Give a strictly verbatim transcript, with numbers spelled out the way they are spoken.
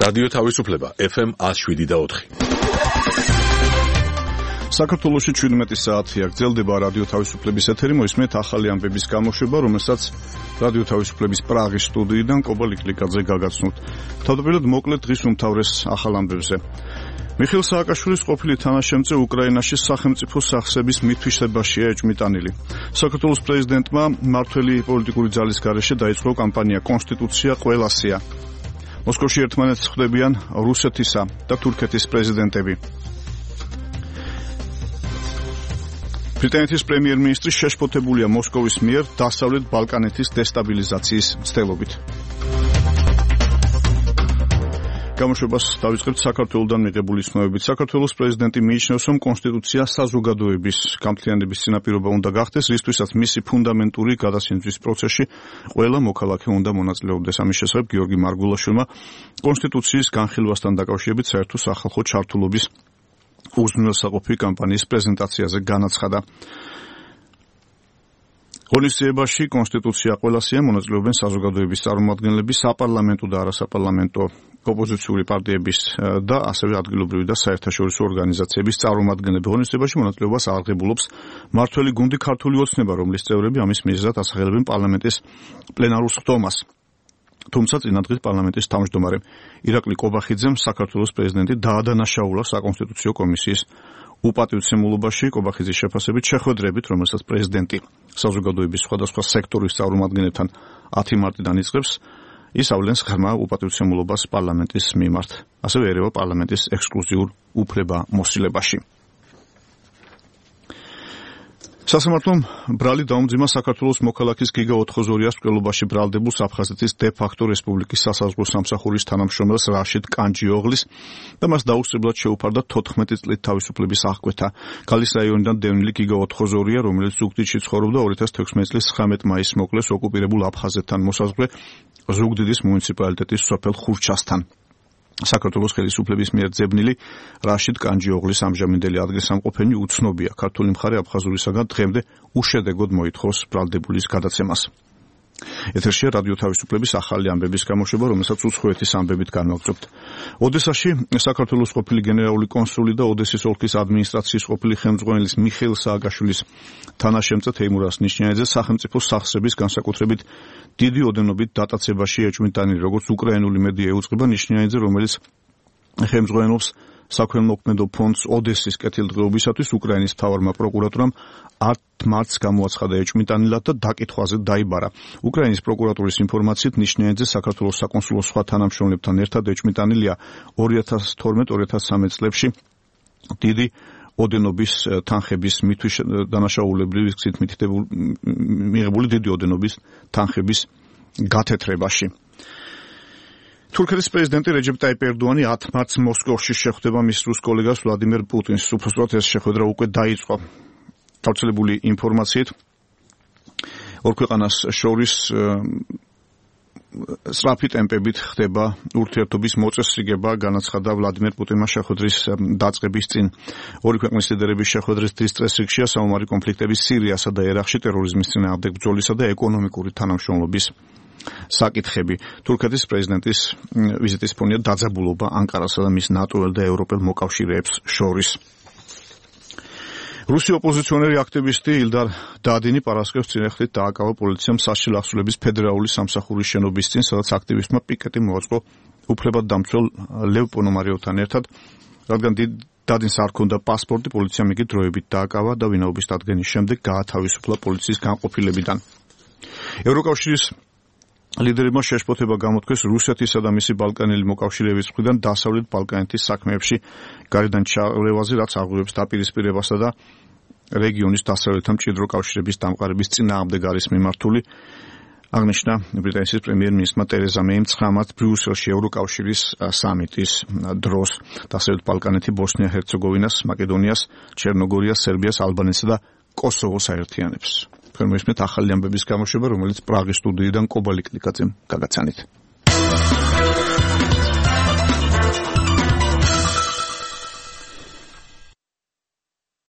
რადიო თავისუფლება ეფ ემ one oh seven და four. საქართველოში შვიდმეტი საათია გრძელდება რადიო თავისუფლების ეთერი, მოისმენთ ახალი ამბების გამოშვება, რომელსაც რადიო თავისუფლების პრაღის სტუდიიდან კობა ლიკლიკაძე გაგაცნოთ. თავდაპირველად მოკლედ დღის უმთავრეს ახალ ამბებზე. მიხეილ სააკაშვილის ყოფილი თანაშემწე უკრაინაში სახელმწიფო სახსების მითვისებაშია ეჭვმიტანილი. საქართველოს პრეზიდენტმა მმართველი პოლიტიკური ძალის გარეშე დაიწყო კამპანია „კონსტიტუცია ყველასია“. მოსკოვში ერთმანეთს ხვდებიან რუსეთისა და თურქეთის პრეზიდენტები. ბრიტანეთის პრემიერ-მინისტრი შეშფოთებულია მოსკოვის მიერ დასავლეთ ბალკანეთის დესტაბილიზაციის მცდელობით. გამოშვებას დავიწყებთ საქართველოსთან მიღებული ცნობებით. საქართველოს პრეზიდენტი მიიჩნევს, რომ კონსტიტუცია საზოგადოების გამთლიანების წინაპირობა უნდა გახდეს, რისთვისაც მისი ფუნდამენტური გადასინძვის პროცესში ყველა მოქალაქე უნდა მონაწილეობდეს. ამის შესახებ გიორგი მარგულაშვილმა კონსტიტუციის განხილვასთან დაკავშირებით საერთო სახალხო ჩართულობის უზრუნველსაყოფი კამპანიის პრეზენტაციაზე განაცხადა. ღონისძიებაში კონსტიტუცია ყველასია მონაწილეობენ საზოგადოების წარმომადგენლები, საპარლამენტო და არასაპარლამენტო ოპოზიციური პარტიების და ასევე ადგილობრივი და საერთაშორისო ორგანიზაციების წარმომადგენლები. ღონისძიებაში მონაწილეობას აღებულობს მმართველი გუნდი ქართული ოცნება, რომლის წევრები ამის მიზეზად ასახელებენ პარლამენტის პლენარულ სხდომას. თუმცა წინადღის პარლამენტის თავმჯდომარე ირაკლი კობახიძემ საქართველოს პრეზიდენტი დაადანაშაულა საკონსტიტუციო კომისიის უპატივცემულობაში. კობახიძის შეფასებით შეხვედრებით, რომელსაც პრეზიდენტი საზოგადოების სხვადასხვა სექტორის წარმომადგენლებთან ათი მარტიდან იწყებს, ის ავლენს ღრმა უპატივცემულობას პარლამენტის მიმართ, ასევე ერევა პარლამენტის ექსკლუზიურ უფლებამოსილებაში. სასამართლომ ბრალი დაუმძიმა საქართველოს მოქალაქის გიგა ოთხოზორიას მკვლელობაში ბრალდებულს აფხაზეთის დე-ფაქტო რესპუბლიკის სასაზღვრო სამსახურის თანამშრომელს რაშიდ კანჯიოღლის და მას დაუსწრებლად შეუფარდა თოთხმეტი წლით თავისუფლების აღკვეთა. გალის რაიონიდან დევნილი გიგა ოთხოზორია, რომელიც ზუგდიდში ცხოვრობდა, ორი ათას თექვსმეტი წლის ცხრამეტი მაისს მოკლეს ოკუპირებულ აფხაზეთთან მოსაზღვრე ზუგდიდის მუნიციპალიტეტის სოფელ ხურჩასთან. საქართველოს ხელისუფლების მიერ ძებნილი რაშიდ კანჯიოღლის ამჟამინდელი ადგილსამყოფელი უცნობია. ქართული მხარე აფხაზურისაგან დღემდე უშედეგოდ მოითხოვს ბრალდებულის გადაცემას. ეთერშია რადიო თავისუფლების ახალი ამბების გამოშვება, რომელსაც უცხოეთის ამბებით განვაგრძობთ. ოდესაში საქართველოს ყოფილი გენერალური კონსული და ოდესის ოლქის ადმინისტრაციის ყოფილი ხელმძღვანელის მიხეილ სააკაშვილის თანაშემწე თეიმურას ნიშნიანიძე სახელმწიფო სახსრების განსაკუთრებით დიდი ოდენობით დატაცებაში ეჭვმიტანილი, როგორც უკრაინული მედია ეუწყება. ნიშნიანიძე, რომელიც ხელმძღვანელობს საქველმოქმედო ფონდს ოდესის კეთილდღეობისათვის, უკრაინის მთავარმა პროკურატურამ ათ მარტს გამოაცხადა ეჭვმიტანილად და დაკითხვაზე დაიბარა. უკრაინის პროკურატურის ინფორმაციით ნიშნიანიძე საქართველოს საკონსულო სხვა თანამშრომლებთან ერთად ეჭვმიტანილია ორი ათას თორმეტ ორი ათას სამეც წლებში დიდი ოდენობის თანხების მითვის დანაშაულებრივი გზით მიღებული დიდი ოდენობის თანხების გათეთრებაში. თურქეთის პრეზიდენტი რეჯეპ ტაიპ ერდოანი ათ მარტს მოსკოვში შეხვდება მის რუს კოლეგას ვლადიმერ პუტინს. უბრალოდ ეს შეხვედრა უკვე დაიწყო. გავრცელებული ინფორმაციით ორ ქვეყანას შორის სწრაფი ტემპებით ხდება ურთიერთობის მოწესრიგება, განაცხადა ვლადიმერ პუტინმა შეხვედრის დაწყების წინ. ორი ქვეყნის ლიდერების შეხვედრის დღის წესრიგშია საომარი კონფლიქტების სირიასა და ერაყში, ტერორიზმის წინააღმდეგ ბრძოლისა და ეკონომიკური თანამშრომლობის საკითხები. თურქეთის პრეზიდენტის ვიზიტის ფონია დაძაბულობა ანკარასა და მის ნატოელ და ევროპელ მოკავშირეებს შორის. რუსი ოპოზიციონერი აქტივისტი ილდარ დადინი პარასკევს წინააღმდეგ დააკავა პოლიციამ სასჯელ ახსნების ფედერალური სამსახურის შენობის წინ, სადაც აქტივისტმა პიკეტი მოაწყო უფლებადდამცველ ლევ პონომარიოვთან ერთად. რადგან დადინს არ ჰქონდა პასპორტი, პოლიციამ იგი დროებით დააკავა და ვინაობის დადგენის შემდეგ გაათავისუფლა პოლიციის განყოფილებიდან. ევროკავშირის ლიდერებმა შეშფოთება გამოთქვეს რუსეთისა და მისი ბალკანელი მოკავშირეების მხრიდან დასავლეთ ბალკანეთის საქმეებში გარედან ჩარევაზე, რაც აღუევს დაპირისპირებასა და რეგიონის დასავლეთთან მჭიდრო კავშირების დამყარების წინააღმდეგ არის მიმართული. აღნიშნა ბრიტანეთის პრემიერ-მინისტრმა ტერეზა მეიმ ცხრა მარტს ბრიუსელში ევროკავშირის სამიტის დროს. დასავლეთ ბალკანეთი ბოსნია-ჰერცეგოვინას, მაკედონიას, ჩერნოგორიას, სერბიას, ალბანეთსა და კოსოვოს აერთიანებს. თქვენ მოისმენთ ახალი ამბების გამოშვება, რომელიც პრაღის სტუდიიდან კობა ლიკლიკაძემ გაგაცანით.